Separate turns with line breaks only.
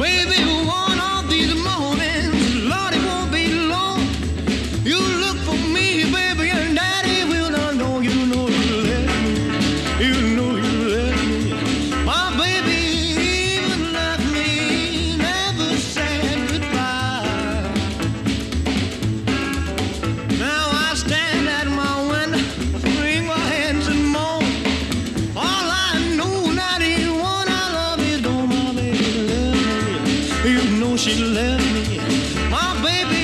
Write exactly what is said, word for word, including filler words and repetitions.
Baby, one of these mornings, Lord, it won't be long. You look for me, baby, and Daddy will not know. You know you left me. You know you left me. My baby even left me, never said goodbye. Now I stand at my window, wring my hands and moan. All I know, not even one I love is, oh, my baby left me. You know she left me. My baby